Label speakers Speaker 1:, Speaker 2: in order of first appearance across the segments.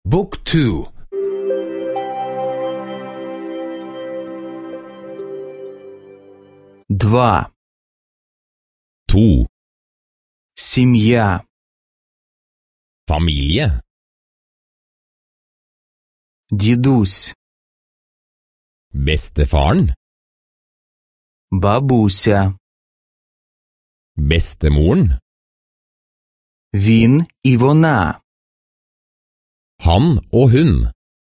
Speaker 1: Book 2.
Speaker 2: 2.
Speaker 3: 2.
Speaker 2: Сім'я.
Speaker 3: Familie.
Speaker 2: Дідусь.
Speaker 3: Bestefaren.
Speaker 2: Бабуся.
Speaker 3: Bestemoren.
Speaker 2: Він і вона.
Speaker 3: Han og hun.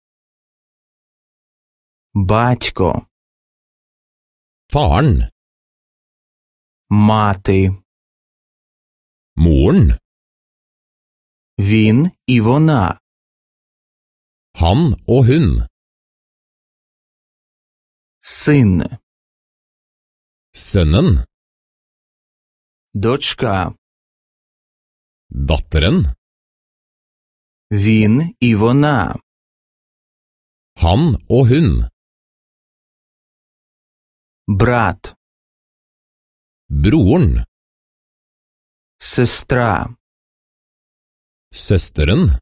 Speaker 2: Батько.
Speaker 3: Faren.
Speaker 2: Мати.
Speaker 3: Moren.
Speaker 2: Він і вона.
Speaker 3: Han og hun.
Speaker 2: Син.
Speaker 3: Sønnen.
Speaker 2: Дочка.
Speaker 3: Datteren.
Speaker 2: Він і вона.
Speaker 3: Han og hun.
Speaker 2: Брат.
Speaker 3: Broren.
Speaker 2: Сестра.
Speaker 3: Søsteren.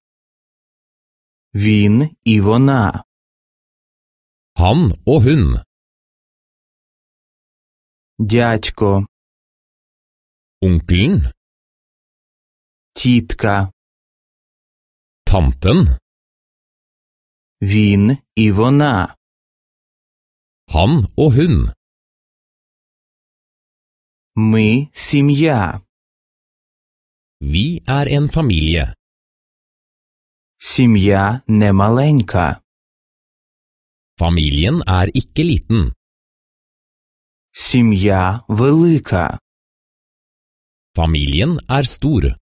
Speaker 2: Він і вона.
Speaker 3: Han og hun.
Speaker 2: Дядько.
Speaker 3: Onkelen.
Speaker 2: Тітка.
Speaker 3: Tanten.
Speaker 2: Він і вона.
Speaker 3: Han og hun.
Speaker 2: Ми сім'я.
Speaker 3: Vi er en familie.
Speaker 2: Сім'я не маленька.
Speaker 3: Familien er ikke liten.
Speaker 2: Сім'я велика.
Speaker 3: Familien er stor.